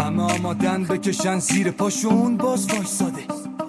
همه آمادن بکشن زیر پاشون باز وایساده.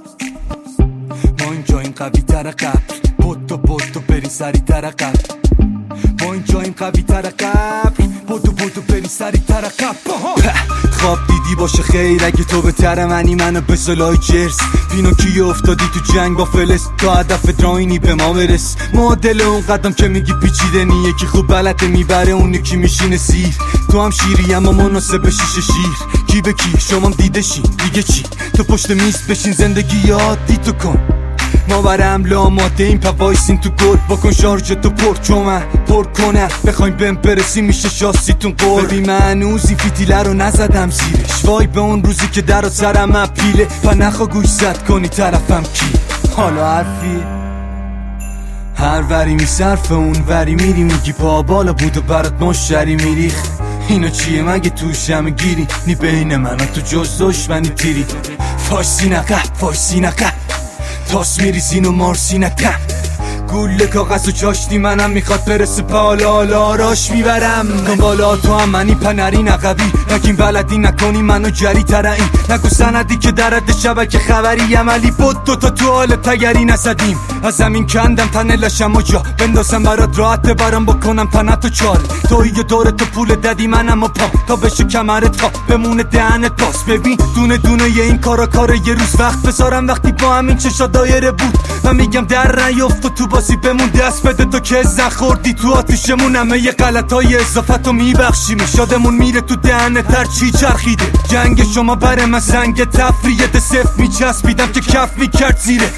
ما اینجاییم قوی تر قبل، بودو بری سری تر قبل. ما اینجاییم قوی تر قبل، بودو بری سری تر قبل. خواب دیدی باشه خیر اگه تو بهتر منی، منو به سلای جرس پینوکی افتادی تو جنگ با فلس، تا هدف دراینی به ما برس. معادل اون قدم که میگی پیچیده نی، یکی خوب بلده میبره اون یکی میشینه سیر. تو هم شیری اما مناسب شیشه شیر، کی به کی شمام دیده شین دیگه چی. تو پشت میز بشین زندگی عادی تو کن، ما بر حمله آماده این پا وایسین تو گل. بکن شارژ تو پر چومن پر کنن، بخوایم بهم برسی میشه شاستیتون قول. ببین من هنوز این فیتیله رو نزدم زیرش، وای به اون روزی که در و سرم اپیله. پا نخوا گوش زد کنی طرفم کی، حالا حرفی هر وری میصرف اون وری میری، میگی پا بالا بود و برات مشتری میریخ. اینا چیه مگه توش همه گیری، نی بین من و تو جز دشمنی تیری. فایسی نقه تاس میریزین و مارسی نکن، گوله کاغذ و چاشتی منم میخواد برسه پالا راش میبرم. دنبالا تو هم منی پنری نقبی، نگیم بلدی نکنی منو جری ترعی. نگو سندی که درد شبکه خبری عملی بود، دوتا تو حال تگری نسدیم. از زمین کندم تنه لشم و جا بندازم برات راحته برام بکنم تنت و چال. توی دور تو پول دادی منم و پا تا بشه کمرت خواب بمونه دهنت باز. ببین دونه یه این کار یه روز وقت بذارم، وقتی با همین چشا دایره بود من میگم در نیفت و تو بازی بمون. دست بده تو که زن خوردی تو آتیشمون، همه یه غلطای اضافتو میبخشیم. شادمون میره تو دهنت هر چی چرخیده، جنگ شما بره من سنگ تفریه. ده صفت میچسبیدم که کف میکرد زیره.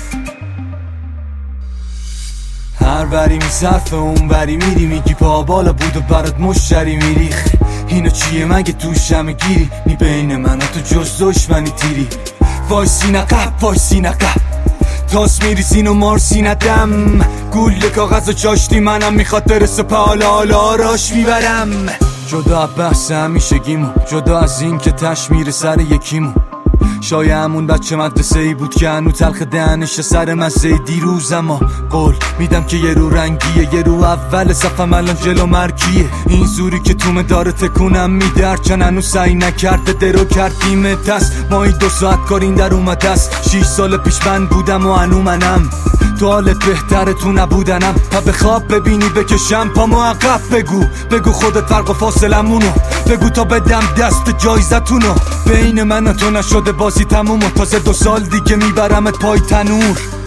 هر وری میصرف اون وری میری، میگی پا بالا بود و برات مشتری میریخ. اینا چیه مگه توش همه گیری، نی بین من و تو جز دشمنی تیری. وایسی نقب تاس میریزین و مارسی ندم، گوله کاغذ و چاشتی منم میخواد برسه پالا راش میبرم. جدا بحث همیشگیمون، جدا از این که تش میره سر یکیمون. شاید همون بچه مدرسه ای بود که هنو تلخ دهنش سر مزه دیروز. اما قول میدم که یه رو رنگیه، یه رو اول صفم الان جلو مرکیه. این زوری که تو داره تکونم میده، هرچن هنو سعی نکرده درو کردیم دست. ما این 2 ساعت کار این در اومده است، 6 سال پیش من بودم و هنو منم. تو حالت بهتره تو نبودنم، تا به خواب ببینی بکشم پامو عقب. بگو خودت فرق و فاصلمونو بگو تا بدم دست جایزتونو. بین من و تو نشده بازی تموم و تازه 2 سال دیگه میبرمت پای تنور.